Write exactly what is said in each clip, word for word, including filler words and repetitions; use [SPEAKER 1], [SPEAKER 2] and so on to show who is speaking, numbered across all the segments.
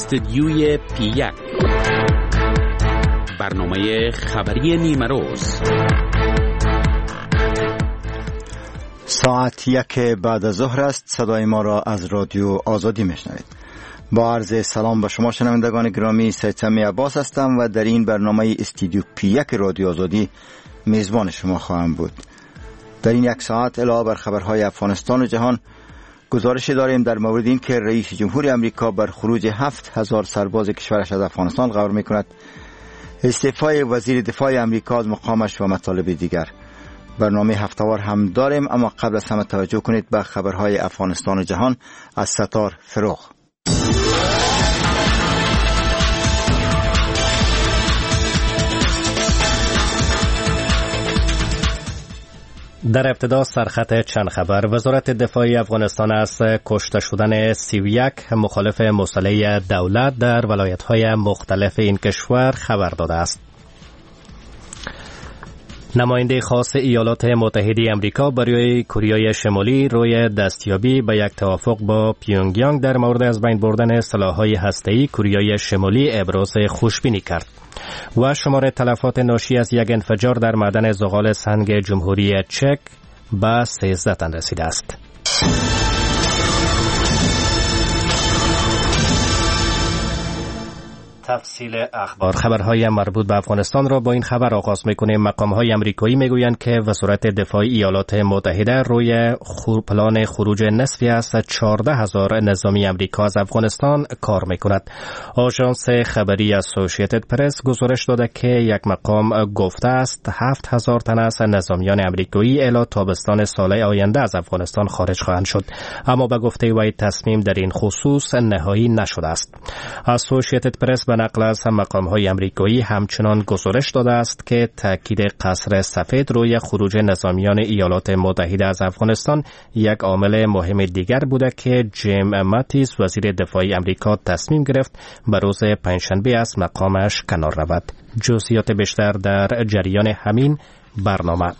[SPEAKER 1] استودیوی پی یک، برنامه خبری نیمه روز.
[SPEAKER 2] ساعت یک بعد از ظهر است. صدای ما را از رادیو آزادی میشنوید. با عرض سلام به شما شنوندگان گرامی، سید سمی عباس هستم و در این برنامه استودیو پی یک رادیو آزادی میزبان شما خواهم بود. در این یک ساعت علاوه بر خبرهای افغانستان و جهان، گزارش داریم در مورد این که رئیس جمهور امریکا بر خروج هفت هزار سرباز کشورش از افغانستان غور میکند، استعفای وزیر دفاع امریکا از مقامش و مطالب دیگر. برنامه هفته‌وار هم داریم، اما قبل از همه توجه کنید به خبرهای افغانستان و جهان از ستار فروغ.
[SPEAKER 3] در ابتدا سرخط چند خبر. وزارت دفاع افغانستان از کشته شدن سی و یک مخالف مسلح دولت در ولایت‌های مختلف این کشور خبر داده است. نماینده خاص ایالات متحده آمریکا برای کره شمالی روی دستیابی به یک توافق با پیونگیانگ در مورد از بین بردن سلاح‌های هسته‌ای کره شمالی ابراز خوشبینی کرد و شمار تلفات ناشی از یک انفجار در معدن زغال سنگ جمهوری چک به سیزده تن رسیده است. تفصیل اخبار. خبرهای مربوط به افغانستان را با این خبر آغاز می‌کنیم. مقام‌های آمریکایی می‌گویند که وزارت دفاع ایالات متحده روی خور پلان خروج نصفی از چهارده هزار نظامی آمریکا از افغانستان کار می‌کند. آژانس خبری اسوسییتد پرس گزارش داده که یک مقام گفته است هفت هزار تن از نظامیان آمریکایی الی تابستان سال آینده از افغانستان خارج خواهند شد، اما به گفته وی تصمیم در این خصوص نهایی نشده است. اسوسییتد پرس به نقل از مقام‌های آمریکایی همچنان گزارش داده است که تاکید قصر سفید روی خروج نظامیان ایالات متحده از افغانستان یک عامل مهم دیگر بوده که جیم ماتیس وزیر دفاع آمریکا تصمیم گرفت به روز پنجشنبه از مقامش کنار رود. جزئیات بیشتر در جریان همین برنامه.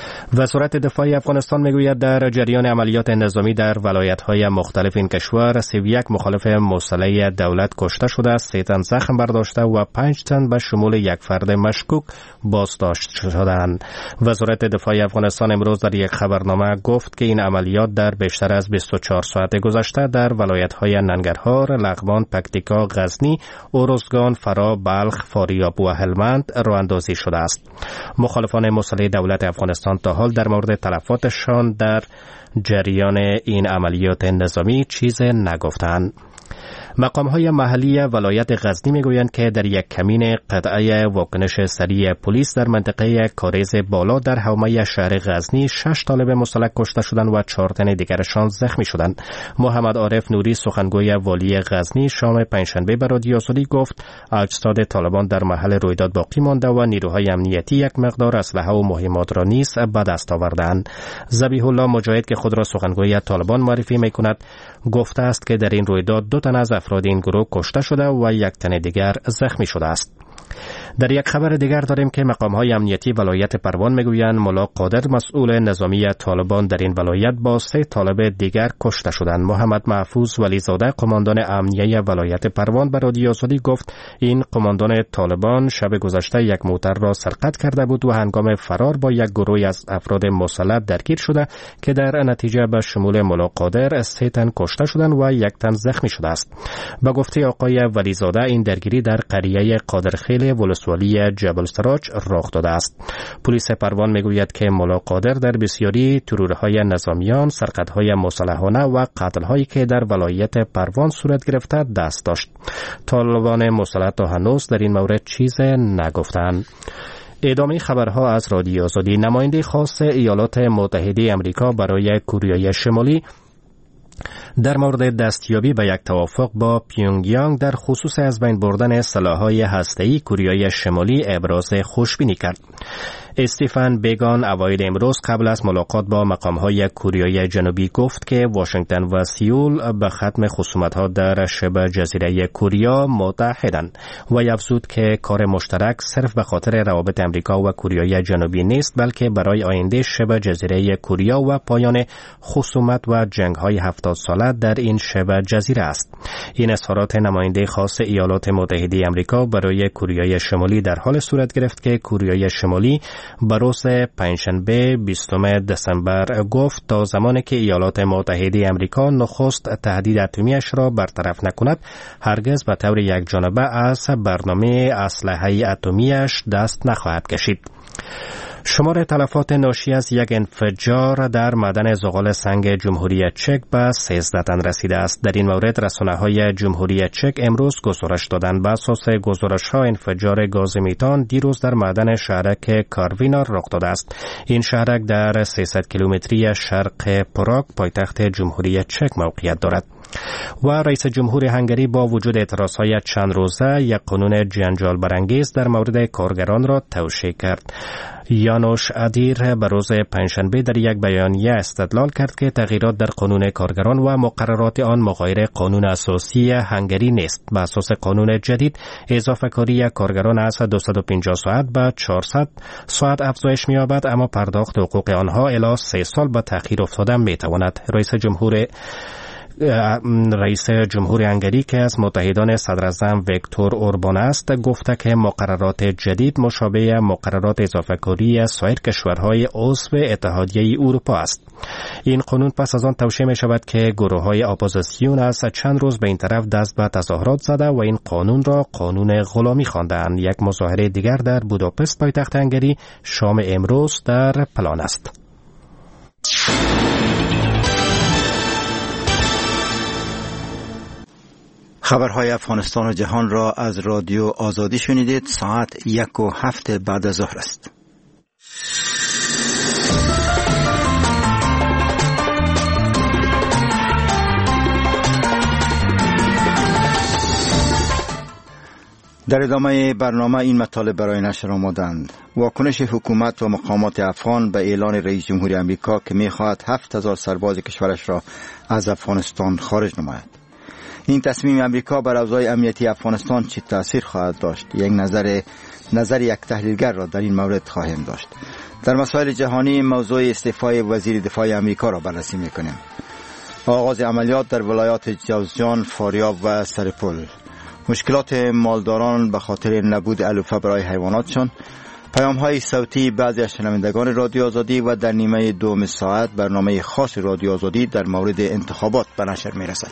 [SPEAKER 3] وزارت دفاع افغانستان میگوید در جریان عملیات نظامی در ولایت‌های مختلف این کشور سی و یک مخالف مسلح دولت کشته شده، سه تن زخم برداشته و پنج تن به شمول یک فرد مشکوک بازداشت شدند. وزارت دفاع افغانستان امروز در یک خبرنامه گفت که این عملیات در بیشتر از بیست و چهار ساعت گذشته در ولایت‌های ننگرهار، لغمان، پکتیکا، غزنی، ارزگان، فرا، بلخ، فاریاب و هلمند راه‌اندازی شده است. مخالفان مسلح دولت افغانستان تا حال در مورد تلفاتشان در جریان این عملیات نظامی چیز نگفتند. مقام‌های محلی ولایت غزنی میگویند که در یک کمین قطعه واکنش سریع پلیس در منطقه کاریز بالا در حومه شهر غزنی شش طالب مسلح کشته شدند و چهار تن دیگرشان زخمی شدند. محمد عارف نوری سخنگوی والی غزنی شام پنجشنبه به رادیو آزادی گفت اجساد طالبان در محل رویداد باقی مانده و نیروهای امنیتی یک مقدار اسلحه و مهمات را نیز به دست آوردند. ذبیح الله مجاهد که خود را سخنگوی طالبان معرفی میکند گفته است که در این رویداد دو تن از افراد این گروه کشته شده و یک تن دیگر زخمی شده است. در یک خبر دیگر داریم که مقام‌های امنیتی ولایت پروان میگویند ملا قادر مسئول نظامی طالبان در این ولایت با سه طالب دیگر کشته شدند. محمد محفوظ ولیزاده قماندان امنیه ولایت پروان به رادیو آزادی گفت این قماندان طالبان شب گذشته یک موتر را سرقت کرده بود و هنگام فرار با یک گروه از افراد مسلح درگیر شده که در نتیجه به شمول ملا قادر سه تن کشته شدند و یک تن زخمی شده است. به گفته آقای ولیزاده این درگیری در قریه قادرخیل ولسوالی جبل سراج رخ داده است. پلیس پروان میگوید که ملا قادر در بسیاری ترورهای نظامیان، سرقت‌های مسلحانه و قتل‌هایی که در ولایت پروان صورت گرفته دست داشت. طالبان مسلح تا هنوز در این مورد چیز نگفتند. ادامه خبرها از رادیو آزادی. نماینده خاص ایالات متحده آمریکا برای کره شمالی در مورد دستیابی به یک توافق با پیونگیانگ در خصوص از بین بردن سلاح‌های هسته‌ای کره شمالی ابراز خوشبینی کرد. استیفن بیگان اوایل امروز قبل از ملاقات با مقام‌های کره جنوبی گفت که واشنگتن و سئول به ختم خصومت‌ها در شبه جزیره کره متحدند و افزود که کار مشترک صرف به خاطر روابط امریکا و کره جنوبی نیست بلکه برای آینده شبه جزیره کره و پایان خصومت و جنگ‌های هفتاد ساله در این شبه جزیره است. این اظهارات نماینده خاص ایالات متحده آمریکا برای کره شمالی در حال صورت گرفت که کره شمالی بروز پنجشنبه بیستم دسامبر گفت تا زمانی که ایالات متحده آمریکا نخست تهدید اتمیش را برطرف نکند هرگز به طور یکجانبه از برنامه اسلحه اتمیش دست نخواهد کشید. شمار تلفات ناشی از یک انفجار در معدن زغال سنگ جمهوری چک به سیزده تن رسیده است. در این مورد رسانه‌های جمهوری چک امروز گزارش دادند. بر اساس گزارش‌ها انفجار گاز میتان دیروز در معدن شهرک کاروینا رخ داده است. این شهرک در سیصد کیلومتری شرق پراگ پایتخت جمهوری چک موقعیت دارد. و رئیس جمهور هنگری با وجود اعتراضهای چند روزه یک قانون جنجال برانگیز در مورد کارگران را توشیح کرد. یانوش ادیر به روز پنجشنبه در یک بیانیه استدلال کرد که تغییرات در قانون کارگران و مقررات آن مغایر قانون اساسی هنگری نیست. به اساس قانون جدید اضافه کاری کارگران از دویست و پنجاه ساعت به چهارصد ساعت افزایش می‌یابد، اما پرداخت حقوق آنها الی سه سال به تأخیر افتاده می‌تواند. رئیس جمهور رئیس جمهور هنگری که از متحدان صدراعظم ویکتور اوربان است گفته که مقررات جدید مشابه مقررات اضافه‌کاری سایر کشورهای عضو اتحادیه اروپا است. این قانون پس از آن توشیح می شود که گروه‌های اپوزیسیون از چند روز به این طرف دست به تظاهرات زده و این قانون را قانون غلامی خواندند. یک مظاهره دیگر در بوداپست پایتخت هنگری شام امروز در پلان است.
[SPEAKER 2] خبرهای افغانستان و جهان را از رادیو آزادی شنیدید. ساعت یک و هفت بعد از ظهر است. در ادامه برنامه این مطالب برای نشر آمدند. واکنش حکومت و مقامات افغان به اعلان رئیس جمهور آمریکا که می‌خواهد هفت هزار سرباز کشورش را از افغانستان خارج نماید. این تصمیم امریکا بر اوضاع امنیتی افغانستان چه تأثیر خواهد داشت؟ یک نظر نظر یک تحلیلگر را در این مورد خواهیم داشت. در مسائل جهانی موضوع استعفای وزیر دفاع امریکا را بررسی می‌کنیم. آغاز عملیات در ولایات جوزجان، فاریاب و سرپل. مشکلات مالداران به خاطر نبود علوفه برای حیواناتشان. پیام‌های صوتی بعضی از شنوندگان رادیو آزادی و در نیمه دوم ساعت برنامه خاص رادیو آزادی در مورد انتخابات به نشر می‌رسد.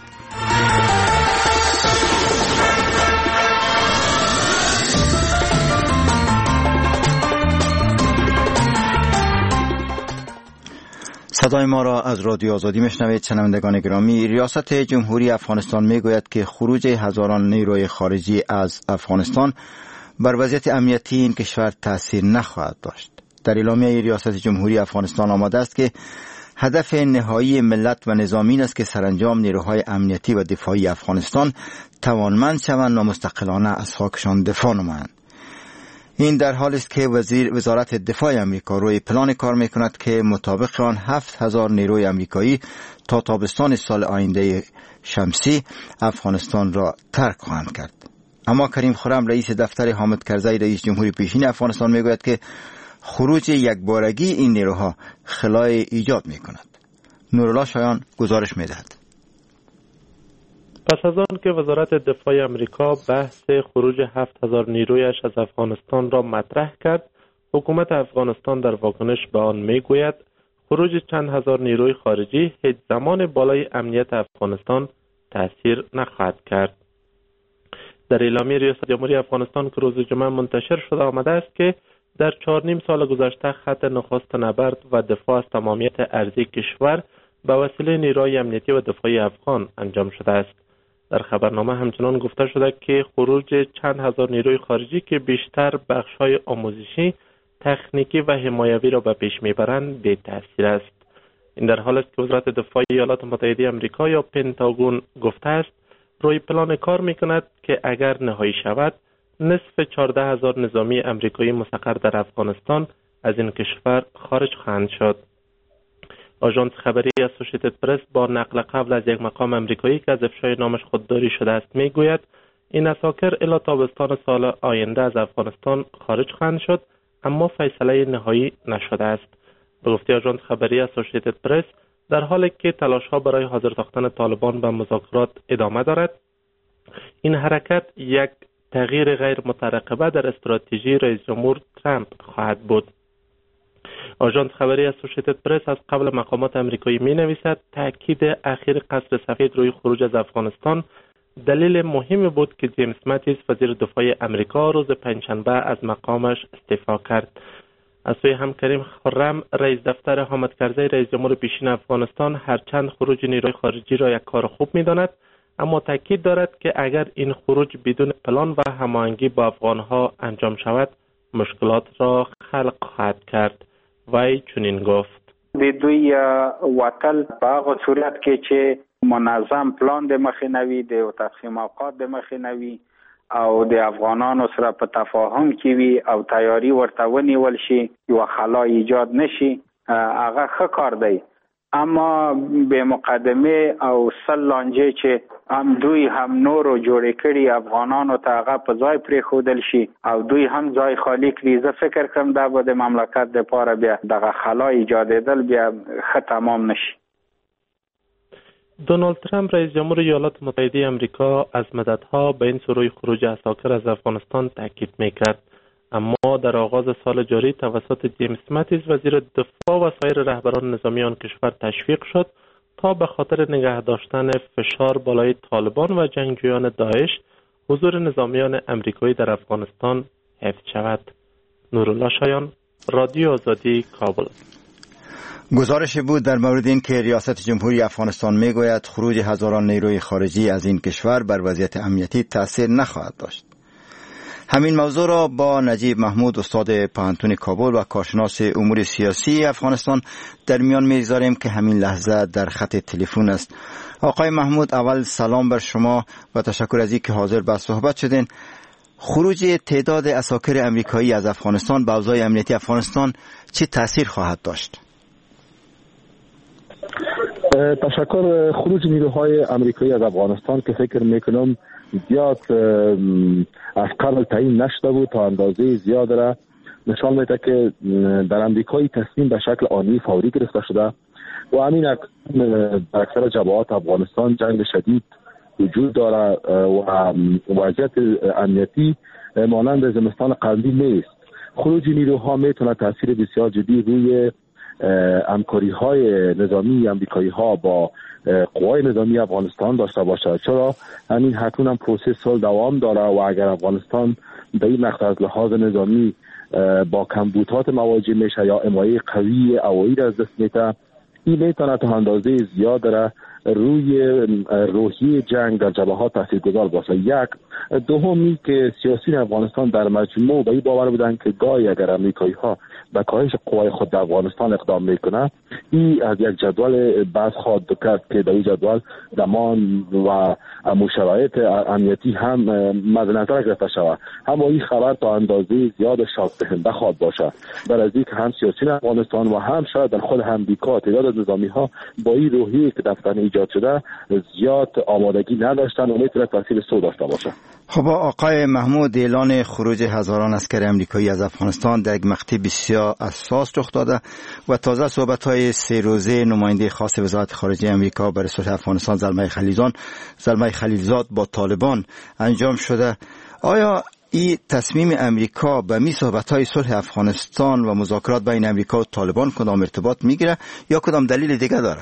[SPEAKER 2] صدای ما را از رادیو آزادی میشنوید. شنوندگان گرامی، ریاست جمهوری افغانستان میگوید که خروج هزاران نیروی خارجی از افغانستان بر وضعیت امنیتی این کشور تأثیر نخواهد داشت. در اعلامیه ریاست جمهوری افغانستان آمده است که هدف نهایی ملت و نظام این است که سرانجام نیروهای امنیتی و دفاعی افغانستان توانمند شوند و مستقلانه از خاکشان دفاع نمایند. این در حالی است که وزیر وزارت دفاع آمریکا روی پلان کار میکند که مطابق آن هفت هزار نیروی آمریکایی تا تابستان سال آینده شمسی افغانستان را ترک خواهند کرد. اما کریم خرم رئیس دفتر حامد کرزی رئیس جمهوری پیشین افغانستان میگوید که خروج یکبارگی این نیروها خلای ایجاد میکند. نورالله شایان گزارش میدهد.
[SPEAKER 4] پس از آن که وزارت دفاع آمریکا بحث خروج هفت هزار نیرویش از افغانستان را مطرح کرد، حکومت افغانستان در واکنش به آن میگوید خروج چند هزار نیروی خارجی هیچ زمان بالای امنیت افغانستان تأثیر نخواهد کرد. در اعلامیه ریاست جمهوری افغانستان که روز جمعه منتشر شده آمده است که در چهار نیم سال گذشته خط نخست نبرد و دفاع از تمامیت ارضی کشور به وسیله نیروی امنیتی و دفاعی افغان انجام شده است. در خبرنامه همچنان گفته شده که خروج چند هزار نیروی خارجی که بیشتر بخش‌های آموزشی، تکنیکی و حمایوی را به پیش میبرند بی تأثیر است. این در حالی است که وزارت دفاع ایالات متحده آمریکا یا پنتاگون گفته است روی پلان کار میکند که اگر نهایی شود نصف چهارده هزار نظامی آمریکایی مستقر در افغانستان از این کشور خارج خواهند شد. آژانس خبری اسوسییتد پرس با نقل قبل از یک مقام آمریکایی که از افشای نامش خودداری شده است میگوید این اساکر الی تابستان سال آینده از افغانستان خارج خواهند شد، اما فیصله نهایی نشده است. به گفته آژانس خبری اسوسییتد پرس، در حالی که تلاش‌ها برای حاضر ساختن طالبان به مذاکرات ادامه دارد، این حرکت یک تغییر غیر مترقبه در استراتژی رئیس جمهور ترامپ خواهد بود. آژانس خبری اسوسییتد پرس از قبل مقامات امریکایی می نویسد تاکید اخیر قصر سفید روی خروج از افغانستان دلیل مهمی بود که جیمز ماتیس وزیر دفاع امریکا روز پنجشنبه از مقامش استعفا کرد. از سوی همکریم خرم رئیس دفتر حامد کرزی رئیس جمهور پیشین افغانستان هرچند خروج نیروی خارجی را یک کار خوب می داند، اما تاکید دارد که اگر این خروج بدون پلان و هماهنگی با افغانها انجام شود مشکلات را خلق خواهد کرد. وی چنین گفت:
[SPEAKER 5] د دوی وتل په هغه صورت کې چې منظم پلان د مخې نوي د تقسیم اوقات د مخې نوي او د افغانانو سره په تفاهم کې وي او تیاری ورته ونیول شي یو خلا ایجاد نشي، هغه ښه کار دی. اما به مقدمه او سل لانجه چې هم دوی هم نورو جوړې کړي افغانانو ته هغه په ځای پرېښودل شي او دوی هم ځای خالی کړي، زه فکر کوم دا به د مملکت دپاره بیا دغه خلا ایجادېدل بیا ښه تمام نشي.
[SPEAKER 4] دونالد ترامپ رئیس جمهور ایالات متحده آمریکا از مدتها به این سوی خروج عساکر از افغانستان تاکید میکرد، اما در آغاز سال جاری توسط جیمز ماتیس وزیر دفاع و سایر رهبران نظامی آن کشور تشویق شد تا به خاطر نگه داشتن فشار بالای طالبان و جنگجویان داعش حضور نظامیان امریکایی در افغانستان حفظ شود. نورالله شایان، رادیو آزادی، کابل.
[SPEAKER 2] گزارش بود در مورد این که ریاست جمهوری افغانستان میگوید خروج هزاران نیروی خارجی از این کشور بر وضعیت امنیتی تأثیر نخواهد داشت. همین موضوع را با نجیب محمود استاد پوهنتون کابل و کارشناس امور سیاسی افغانستان در میان می‌گذاریم که همین لحظه در خط تلفن است. آقای محمود، اول سلام بر شما و تشکر از اینکه حاضر به صحبت شدین. خروج تعداد عساکر امریکایی از افغانستان به اوضاع امنیتی افغانستان چه تأثیر خواهد داشت؟
[SPEAKER 6] تشکر. خروج نیروهای امریکایی از افغانستان که فکر میکنم زیاد از قبل تعیین نشده بود تا اندازه زیاد را نشان میده که در امریکایی تصمیم به شکل آنی فوری گرفته شده و همین در اکثر جبهات افغانستان جنگ شدید وجود داره و وضعیت امنیتی مانند زمستان قبلی نیست. خروج نیروها میتونه تاثیر بسیار جدی روی همکاری های نظامی امریکایی ها با قوای نظامی افغانستان داشته باشه، چرا همین حتما هم پروسس سال دوام داره و اگر افغانستان به این نقطه از لحاظ نظامی با کمبودات مواجه میشه یا حمایه قوی هوایی را از دست میده، این میتونه تا اندازه زیاد داره روی روحیه جنگ در جبهات تاثیرگذار باشه. یک دومی که سیاسیون افغانستان در مجموع به این باور بودن که گاهی اگر امریکایی ها به کاهش قوای خود در افغانستان اقدام میکنه، این از یک جدول بحث خواهد کرد که در این جدول زمان و شرایط امنیتی هم مد نظر گرفته شود. اما این خبر تا اندازه زیاد شاک دهنده خواهد باشه، در از اینکه هم سیاسیون افغانستان و هم شاید در خود امریکا تعداد نظامی ها با این روحیه که دفتر ایجاد شده زیاد آمادگی نداشتن و میتونه تاثیر سو داشته باشه.
[SPEAKER 2] خب آقای محمود، اعلان خروج هزاران عسکر امریکایی از افغانستان در یک مقطع بسیار حساس رخ داده و تازه صحبت‌های سه روزه نماینده خاص وزارت خارجه امریکا برای صلح افغانستان زلمه خلیلزاد زلمه خلیلزاد با طالبان انجام شده. آیا این تصمیم امریکا به می صحبت‌های صلح افغانستان و مذاکرات بین امریکا و طالبان کدام ارتباط میگیره یا کدام دلیل دیگه داره؟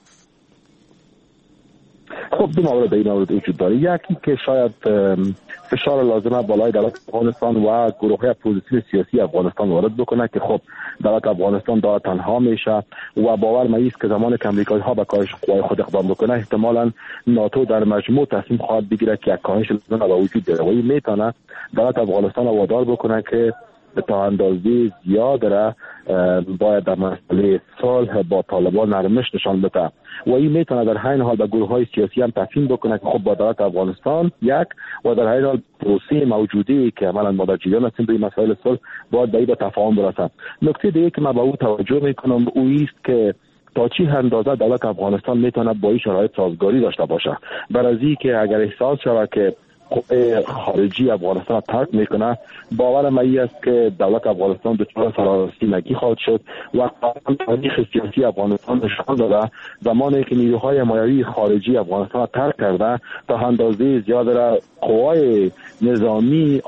[SPEAKER 6] خب دو مورد به این مورد وجود داره. یکی که شاید فشار لازمه بالای دولت افغانستان و گروه اپوزیسیون سیاسی افغانستان وارد بکنه که خب دولت افغانستان داره تنها میشه و باور می‌است که زمان که امریکایی ها به کاهش قوای خود اقدام بکنه احتمالاً ناتو در مجموع تصمیم خواهد بگیره که یک کاهش لازمه به وجود بیاره و این میتونه دولت افغانستان رو وادار بکنه که تا اندازه زیاد را باید در مسئله صلح با طالبان نرمش نشان بده و این میتونه در همین حال به گروه های سیاسی هم تصمیم بکنه که خب با دولت افغانستان یک و در همین حال پروسه موجودی که عملا ما در جریان هستیم به مسائل صلح باید به این به تفاهم برسه. نکته دیگه که من به او توجه میکنم او است که تا چی اندازه دولت افغانستان میتونه با این شرایط سازگاری داشته باشه، برای اینکه اگر احساس شود که قوه خارجی افغانستان را ترک میکنه، باورم این است که دولت افغانستان دچار سراسیمگی خواهد شد و تاریخ سیاسی افغانستان نشان داده زمانی که نیروهای حمایوی خارجی افغانستان را ترک کرده تا اندازه زیاد را قوای نظامی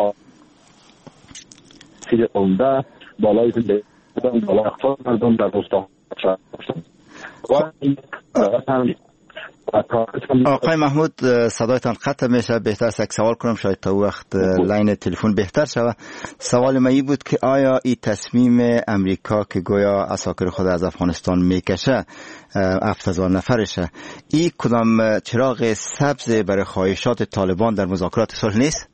[SPEAKER 6] سیر عمده بالای بالای اقتصاد مردم در روستا
[SPEAKER 2] آقای محمود صدایتان قطع میشه، بهتر است یک سوال کنم شاید تا وقت لاین تلفن بهتر شود. سوال من این بود که آیا این تصمیم امریکا که گویا عساکر خود از افغانستان میکشه هفت هزار نفرشه، این کدام چراغ سبز برای خواهشات طالبان در مذاکرات صلح نیست؟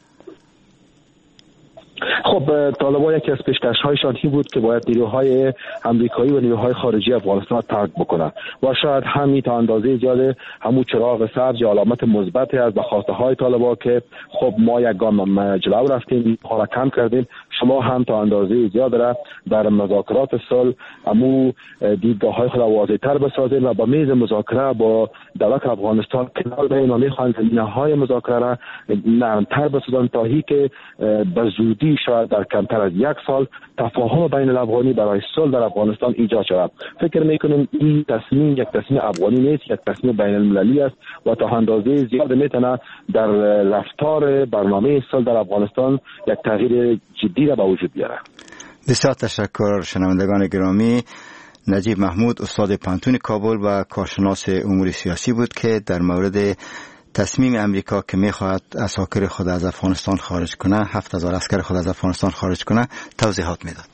[SPEAKER 6] خب طالبان یکی از پیشکش‌هایشان این بود که باید نیروهای امریکایی و نیروهای خارجی افغانستان ترک بکنند و شاید همین تا اندازه زیاده همون چراغ سبز یا علامت مثبتی از بخواسته‌های طالبان که خب ما یک گام جلو رفتیم، حالا کم کردیم، شما هم تا اندازه زیاد را در مذاکرات صلح همون دیدگاه‌های خود واضح‌تر بسازید و با میز مذاکره با دولت افغانستان کنار بیایید و می‌خواهند زمینه‌های مذاکره را نرم‌تر بسازند تا اینکه به زودی شاید در کمتر از یک سال تفاهم بین الافغانی برای صلح در افغانستان ایجاد شود. فکر میکنم این تصمیم یک تصمیم افغانی نیست، یک تصمیم بین المللی است و تا اندازه زیاد میتونه در رفتار برنامه صلح در افغانستان یک تغییر جدی را به وجود بیاره.
[SPEAKER 2] بسیار تشکر شنوندگان گرامی. نجیب محمود استاد پانتون کابل و کارشناس امور سیاسی بود که در مورد تصمیم امریکا که میخواهد عساکر خود از افغانستان خارج کنه، هفت هزار عسکر خود از افغانستان خارج کنه، توضیحات میداد.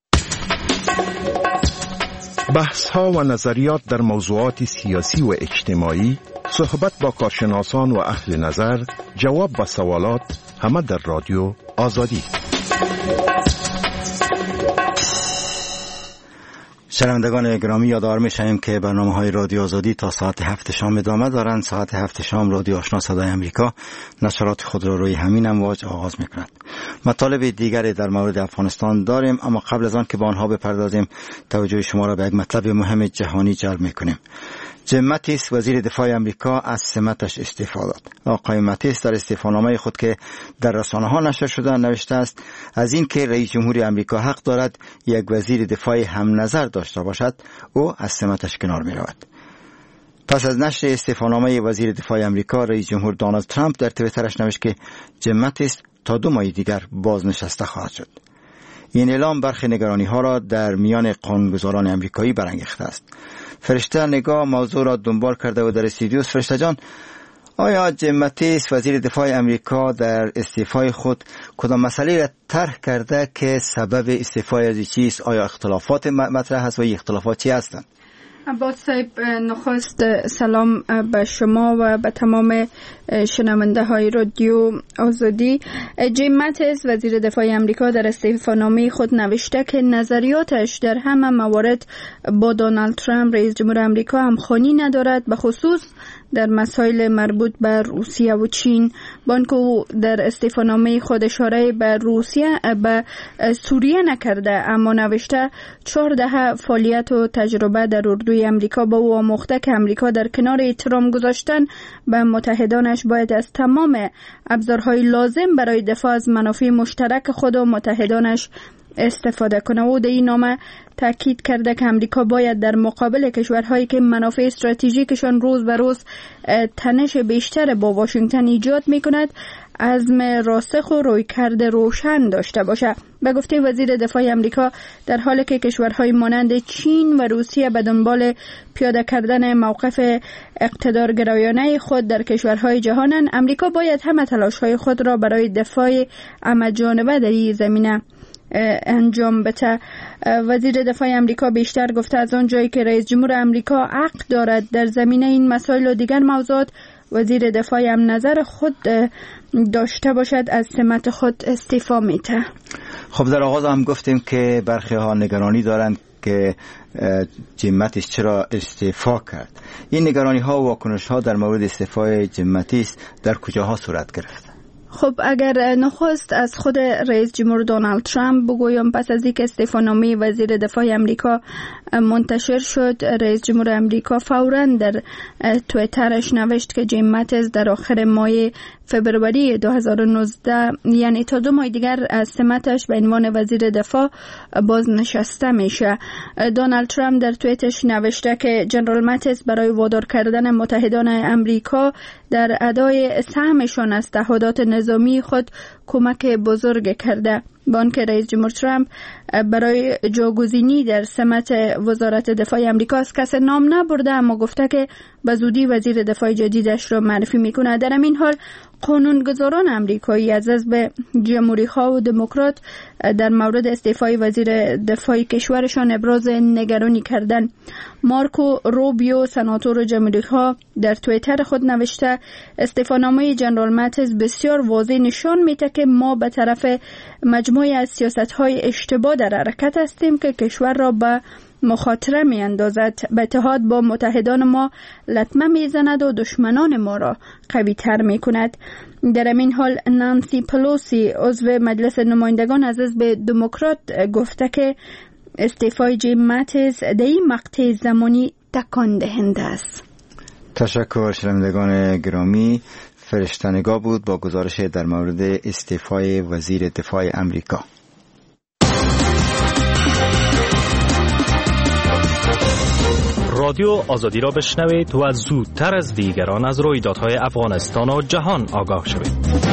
[SPEAKER 7] بحث ها و نظریات در موضوعات سیاسی و اجتماعی، صحبت با کارشناسان و اهل نظر، جواب به سوالات، همه در رادیو آزادی.
[SPEAKER 2] شنوندگان گرامی یادآور می‌شویم که برنامه‌های رادیو آزادی تا ساعت هفت شام ادامه دارند. ساعت هفت شام رادیو آشنا صدای امریکا نشرات خود را روی همین امواج آغاز می‌کند. مطالب دیگری در مورد افغانستان داریم، اما قبل از آن که به آنها بپردازیم توجه شما را به یک مطلب مهم جهانی جلب می‌کنیم. جیم ماتیس وزیر دفاع امریکا از سمتش استعفا داد. آقای ماتیس در استعفانامه خود که در رسانه‌ها نشر شده نوشته است از این که رئیس جمهور امریکا حق دارد یک وزیر دفاع هم نظر داشته باشد، او از سمتش کنار می رود. پس از نشر استعفانامه وزیر دفاع امریکا، رئیس جمهور دونالد ترامپ در توییترش نوشت که جیم ماتیس تا دو ماه دیگر بازنشسته خواهد شد. این اعلام برخی نگرانی‌ها را در میان قانونگذاران امریکایی برانگیخته است. فرشته نگاه موضوع را دنبال کرده و در استودیو. فرشته جان، آیا جیم ماتیس وزیر دفاع امریکا در استعفای خود کدام مسئله را طرح کرده که سبب استعفای از چیست؟ آیا اختلافات مطرح هست و این اختلافات چی هستند؟
[SPEAKER 8] عباس صاحب، نخست سلام به شما و به تمام شنونده های رادیو آزادی. جیم ماتیس وزیر دفاع امریکا در استعفانامه خود نوشته که نظریاتش در همه موارد با دونالد ترامپ رئیس جمهور امریکا همخوانی ندارد، به خصوص در مسائل مربوط به روسیه و چین. بانکو در استعفانامه خود اشاره به روسیه به سوریه نکرده، اما نوشته چهار دهه فعالیت و تجربه در اردوی امریکا با او آموخته که امریکا در کنار احترام گذاشتن به متحدانش باید از تمام ابزارهای لازم برای دفاع از منافع مشترک خود و متحدانش استفاده کنه. او در این نامه تاکید کرده که امریکا باید در مقابل کشورهایی که منافع استراتژیکشان روز به روز تنش بیشتر با واشنگتن ایجاد میکند عزم راسخ و رویکرد روشن داشته باشه. به گفته وزیر دفاع امریکا، در حالی که کشورهای مانند چین و روسیه به دنبال پیاده کردن موقف اقتدارگرایانه خود در کشورهای جهانند، امریکا باید همه تلاش‌های خود را برای دفاع همه‌جانبه در این زمینه انجام بده. وزیر دفاع امریکا بیشتر گفته از آن جایی که رئیس جمهور امریکا حق دارد در زمینه این مسائل و دیگر موضوعات وزیر دفاع هم نظر خود داشته باشد از سمت خود استعفا میده.
[SPEAKER 2] خب در آغاز هم گفتیم که برخی ها نگرانی دارند که جیم ماتیس چرا استعفا کرد. این نگرانی ها و واکنش ها در مورد استعفای جیم ماتیس در کجاها صورت گرفت؟
[SPEAKER 8] خب اگر نخست از خود رئیس جمهور دونالد ترامپ بگویم، پس از اینکه استعفانامه وزیر دفاع امریکا منتشر شد، رئیس جمهور امریکا فوراً در توییترش نوشت که جیم ماتیس در آخر ماه فبروری دو هزار و نوزده، یعنی تا دو ماه دیگر از سمتش به عنوان وزیر دفاع بازنشسته میشه. دونالد ترامپ در توییتش نوشته که جنرال ماتیس برای وادار کردن متحدان امریکا در ادای سهمشان از تعهدات نظامی خود کمک بزرگ کرده. با آنکه رئیس جمهور ترامپ برای جاگزینی در سمت وزارت دفاع امریکا از کس نام نبرده، اما گفته که به زودی وزیر دفاع جدیدش را معرفی میکنه. در این حال قانونگذاران امریکایی از حزب جمهوری خواه و دموکرات در مورد استعفای وزیر دفاع کشورشان ابراز نگرانی کردند. مارکو روبیو، سناتور جمهوری خواه، در توییتر خود نوشته استعفانامه جنرال ماتیس بسیار واضح نشان میده که ما به طرف مجموعه از سیاست‌های اشتباه در حرکت هستیم که کشور را به مخاطره می اندازد، به اتحاد با متحدان ما لطمه می زند و دشمنان ما را قوی تر می کند. در این حال نانسی پلوسی، عضو مجلس نمایندگان از حزب دموکرات، گفته که استعفای جیم ماتیس در این مقطع زمانی تکان دهنده است.
[SPEAKER 2] تشکر شنوندگان گرامی. فرشته‌نگاه بود با گزارش در مورد استعفای وزیر دفاع امریکا.
[SPEAKER 3] رادیو آزادی را بشنوید و زودتر از دیگران از رویدادهای افغانستان و جهان آگاه شوید.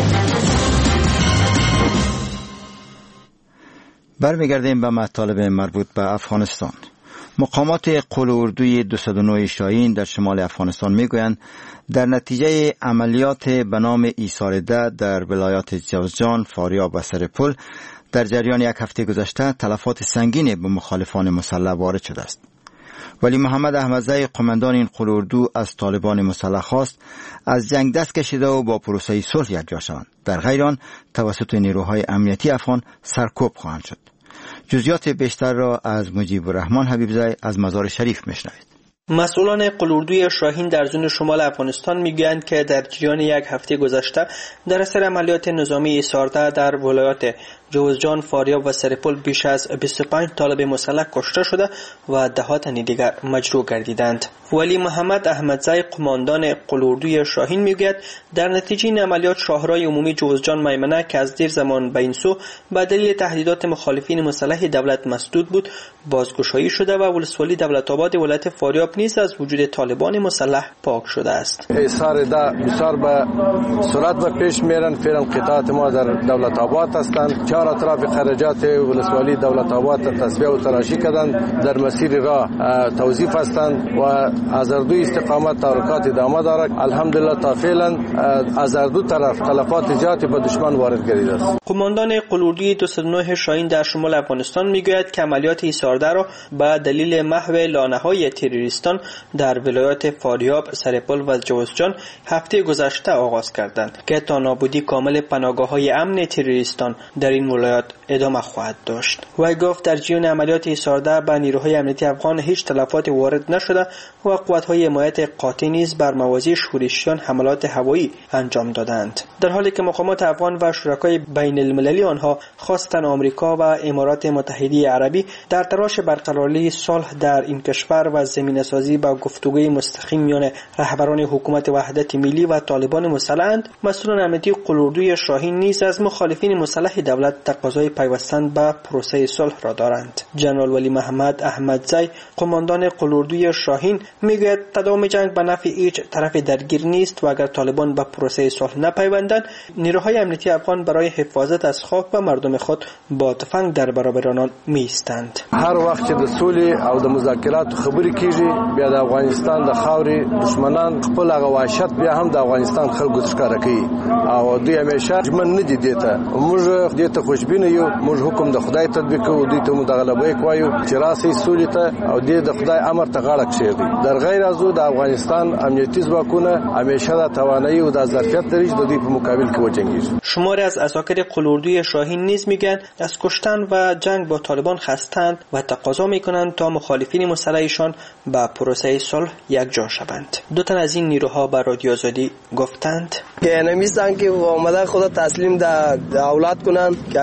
[SPEAKER 2] برمیگردیم به مطالب مربوط به افغانستان. مقامات قل اردوی دویست و نه شاهین در شمال افغانستان میگویند در نتیجه عملیات به نام ایسارده در ولایات جوزجان، فاریاب و سرپل در جریان یک هفته گذشته تلفات سنگین به مخالفان مسلح وارد شده است. ولی محمد احمدزی، قماندان این قل اردو، از طالبان مسلح خواست از جنگ دست کشیده و با پروسه صلح یکجا شوند. در غیر آن توسط نیروهای امنیتی افغان سرکوب خواهند شد. جزئیات بیشتر را از مجیب الرحمن حبیبزی از مزار شریف میشنوید.
[SPEAKER 9] مسئولان قل اردوی شاهین در زون شمال افغانستان میگویند که در جریان یک هفته گذشته در اثر عملیات نظامی ایسارده در ولایات جوزجان، فاریاب و سرپل بیش از بیست و پنج طالب مسلح کشته شده و ده تن دیگر مجروح گردیدند. ولی محمد احمدزی، قماندان قل اردوی شاهین، میگوید در نتیجه این عملیات شاهرای عمومی جوزجان میمنه که از دیر زمان به این سو به دلیل تهدیدات مخالفین مسلح دولت مسدود بود، بازگشایی شده و ولسوالی دولت آباد ولایت فاریاب نیز از وجود طالبان مسلح پاک شده است.
[SPEAKER 10] ایثار ده بسیار به سرعت به پیش میرن. فعلا قطعات ما در دولت آباد هستند. چهار اطراف خرجات ولسوالی دولت آباد تصفیه و تراشی کردند. در مسیر راه توظیف هستند و از هر دو استقامت تحرکات ادامه دارد. الحمدلله تا فعلا از هر دو طرف تلفات زیادی به دشمن وارد گردیده است.
[SPEAKER 9] قماندان قل اردوی دویست و نه شاهین در شمال افغانستان میگوید که عملیات ایسارده را به دلیل محو لانه‌های تروریستان در ولایات فاریاب، سرپل و جوزجان هفته گذشته آغاز کردند که تا نابودی کامل پناهگاه‌های امن تروریستان در این ولایات ادامه خواهد داشت. وی گفت در جریان عملیات ایسارده به نیروهای امنیتی افغان هیچ تلفاتی وارد نشده و قوت‌های حمایت قاطع نیز بر مواضع شورشیان حملات هوایی انجام دادند، در حالی که مقامات افغان و شرکای بین المللی آنها خواستند آمریکا و امارات متحده عربی در تلاش برقراری صلح در این کشور و زمینه‌سازی با گفتگوی مستقیم میان رهبران حکومت وحدت ملی و طالبان مسلح‌اند. مسئولان امنیتی قل اردوی شاهین نیز از مخالفین مسلح دولت تقاضای پیوستن به پروسه صلح را دارند. جنرال ولی محمد احمدزی، قماندان قل اردوی شاهین، میگوید تداوم جنگ به نفع هیچ طرف درگیر نیست و اگر طالبان به پروسه صلح نپیوندند، نیروهای امنیتی افغان برای حفاظت از خاک و مردم خود با تفنگ در برابر آنان میستند.
[SPEAKER 10] هر وخت چې د سولې او د مذاکراتو خبرې کیږي، بیا د افغانستان د خاورې دشمنان خپل هغه وحشت بیا هم د افغانستان خلکو ښکاره کوي او دوی همیشه ژمن نه دي دې ته. موږ دې ته خوشبینه یو، موږ حکم د خدای تطبیق کوو، دوی ته موږ د غلبې کوو چې راسي سولې ته او دې د خدای امر ته غاړه کښېږدي. در غیر از او د افغانستان امنیتي ځواکونه همیشه د توانایي او د ظرفیت لري چې د دوی په مقابل کې وجنګېږي.
[SPEAKER 9] شماری از اساکر قل اردوی شاهین نیز میگن از کشتن و جنگ با طالبان خستند و تقاضا میکنند تا مخالفین مسلحشان با پروسه صلح یکجا شوند. دو تن از این نیروها به رادیو آزادی گفتند
[SPEAKER 11] که نمیستن که اومدن خود تسلیم د اولاد کنن که اگر نمی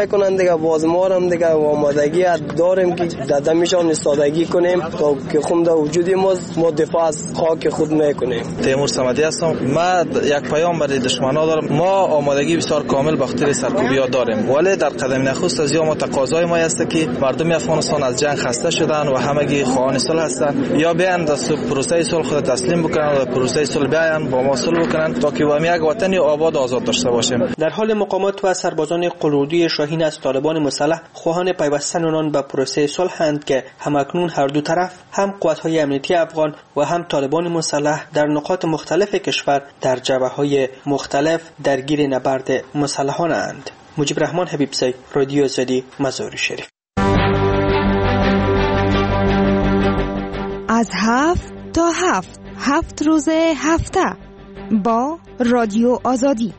[SPEAKER 11] میکنن دیگه. باز ما هم دیگه آمادگی داریم که دادمیشان استادگی کنیم تا که خون در وجود ما ما دفاع از خاک خود میکنیم.
[SPEAKER 12] تیمور صمدی هستم. ما یک پیام برای دشمنا دارم. ما آمادگی بسیار کامل به خاطر سرکوبی‌ها داریم، ولی در قدم نخست از یا ما تقاضای ما است که مردم افغانستان از جنگ خسته شدن و همگی خواهان صلح هستند، یا بیان در پروسه صلح خود تسلیم بکنن و پروسه صلح بیان با ما صلح بکنن تا که با یک وطن آباد آزاد داشته باشیم.
[SPEAKER 9] در حال مقاومت و سربازان قلودی شاهین از طالبان مسلح خواهان پیوستن آنان به پروسه صلح اند که همکنون هر دو طرف، هم قوت‌های امنیتی افغان و هم طالبان مسلح، در نقاط مختلف کشور در جبهه‌های مختلف درگیر نبرد مسلحانند. مجیب رحمان حبیبزی، رادیو آزادی، مزار شریف.
[SPEAKER 13] از هفت تا هفت هفت روز هفته با رادیو آزادی.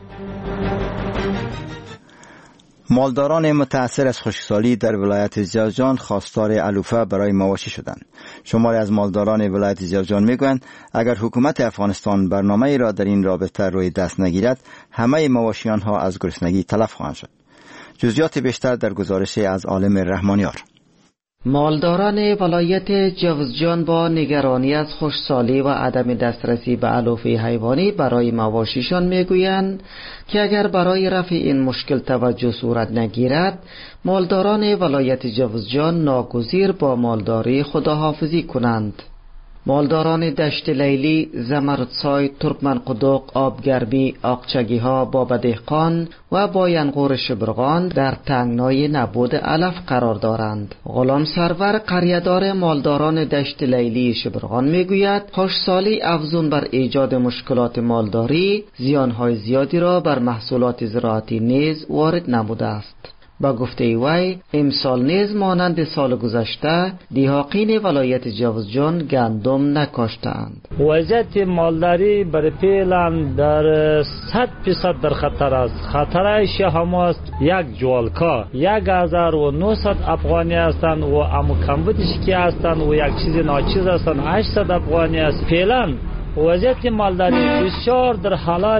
[SPEAKER 2] مالداران متأثر از خشکسالی در ولایت زیرجان خواستار علوفه برای مواشی شدند. شماری از مالداران ولایت زیرجان میگویند اگر حکومت افغانستان برنامه‌ای را در این رابطه روی دست نگیرد، همه مواشیان ها از گرسنگی تلف خواهند شد. جزئیات بیشتر در گزارش از عالم رحمانیار.
[SPEAKER 14] مالداران ولایت جوزجان با نگرانی از خشکسالی و عدم دسترسی به علوفه حیوانی برای مواشیشان میگویند که اگر برای رفع این مشکل توجه صورت نگیرد، مالداران ولایت جوزجان ناگزیر با مالداری خداحافظی کنند. مالداران دشت لیلی، زمردسای، ترکمن قدوق، آبگرمی، آقچگی ها، باب دهقان و باینقور شبرغان در تنگنای نبود علف قرار دارند. غلام سرور قریه‌دار مالداران دشت لیلی شبرغان میگوید خشکسالی افزون بر ایجاد مشکلات مالداری زیانهای زیادی را بر محصولات زراعتی نیز وارد نموده است. با گفته وی امسال نیز مانند سال گذشته دیهاقین ولایت جوزجان گندم نکاشتند.
[SPEAKER 15] وضعیت مالداری برای فعلا در صد درصد در خطر است. خطرش هم است یک جوالکا یک هزار و نهصد افغانی هستند و امو کمبودش که هستند و یک چیز ناچیز هستند هشتصد افغانی است. فعلا وضعیت مالداری بسیار در حالت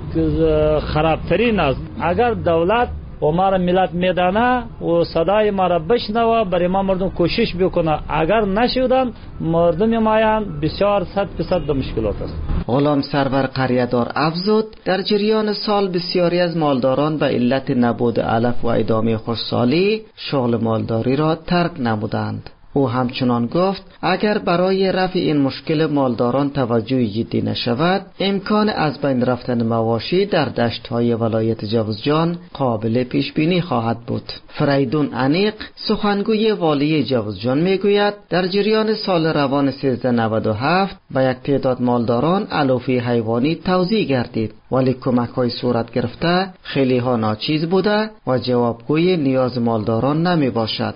[SPEAKER 15] خرابترین است. اگر دولت و ما را ملت میدانه و صدای ما را بشنوه، برای ما مردم کوشش بکنه. اگر نشودن مردم مایان بسیار صد درصد در مشکلات است.
[SPEAKER 14] غلام سرور قریه‌دار افزود در جریان سال بسیاری از مالداران به علت نبود علف و ادامه خشکسالی شغل مالداری را ترک نمودند. او همچنان گفت اگر برای رفع این مشکل مالداران توجه جدی نشود، امکان از بین رفتن مواشی در دشت‌های ولایت جوزجان قابل پیش بینی خواهد بود. فریدون انیق سخنگوی والی جوزجان میگوید در جریان سال روان سیزده نود و هفت با یک تعداد مالداران علوفه حیوانی توزیع گردید، ولی کمک‌های صورت گرفته خیلی ها ناچیز بوده و جوابگوی نیاز مالداران نمی باشد.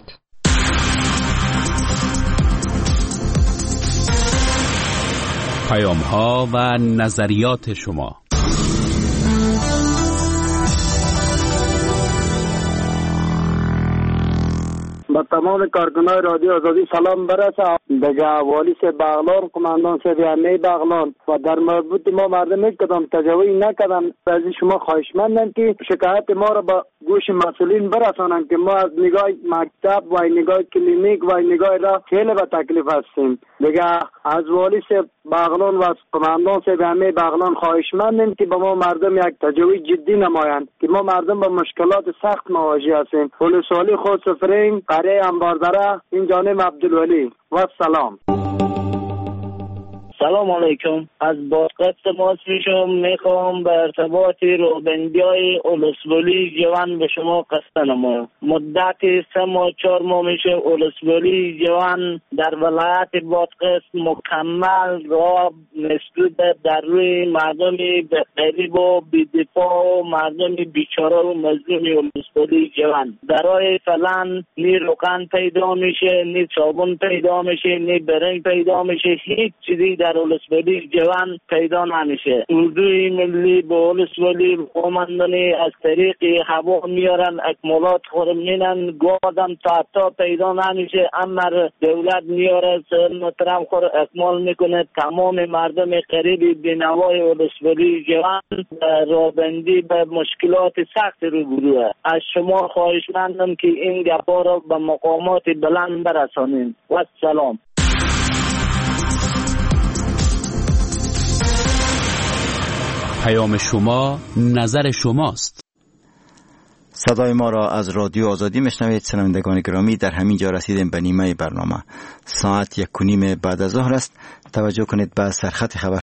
[SPEAKER 1] پیام ها و نظریات شما.
[SPEAKER 16] با تمام کارکنان رادیو آزادی سلام برسه. دیگه والی سے بغلان، قماندان سے بیانه بغلان و در مربوط ما مردم هیچ کدام تجاوز نکردن. از شما خواهشمندم که شکایت ما را با گوش مسئولین برسانن که ما از نگاه مکتب و نگاه کلینیک و نگاه را خیلی به تکلیف هستیم. دیگه از والی سے بغلان و از قماندان سے بیانه بغلان خواهشمندم که با ما مردم یک تجاوز جدی نمایند که ما مردم با مشکلات سخت مواجه هستیم. پلیسوالی خود سفرین قریه انباردره این جانب عبدالولی و سلام.
[SPEAKER 17] سلام علیکم. از بادقست تماس میشم. میخوام به ارتباط روبندیای اولسوالی جوان به شما قصد نمایم. مدت سه ماه چهار ماه میشه اولسوالی جوان در ولایت بادقست مکمل را مسدود در روی مردمی به غریب و بی‌دفاع و مردمی بیچاره و مظلوم اولسوالی جوان. برای فلان نی روغن پیدا میشه، نی صابون پیدا میشه، نی برنج پیدا میشه، هیچ چیزی در دیگر ولسوالی جوان پیدا نمیشه. اردوی ملی با ولسوالی قومندانی از طریق هوا میارن، اکمالات خورمینن، گادم تا پیدا نمیشه. اما دولت میاره محترم خور اکمال میکنه. تمام مردم قریب بینوای ولسوالی جوان رابندی به مشکلات سخت روبروه. از شما خواهشمندم که این گپا را به مقامات بلند برسانید. و سلام.
[SPEAKER 1] پیام شما نظر شماست.
[SPEAKER 2] صدای ما را از رادیو آزادی میشنوید. شنوندگان گرامی، در همین جا رسیدیم به نیمه برنامه. ساعت یک و نیم بعد از ظهر است. توجه کنید به سرخط خبر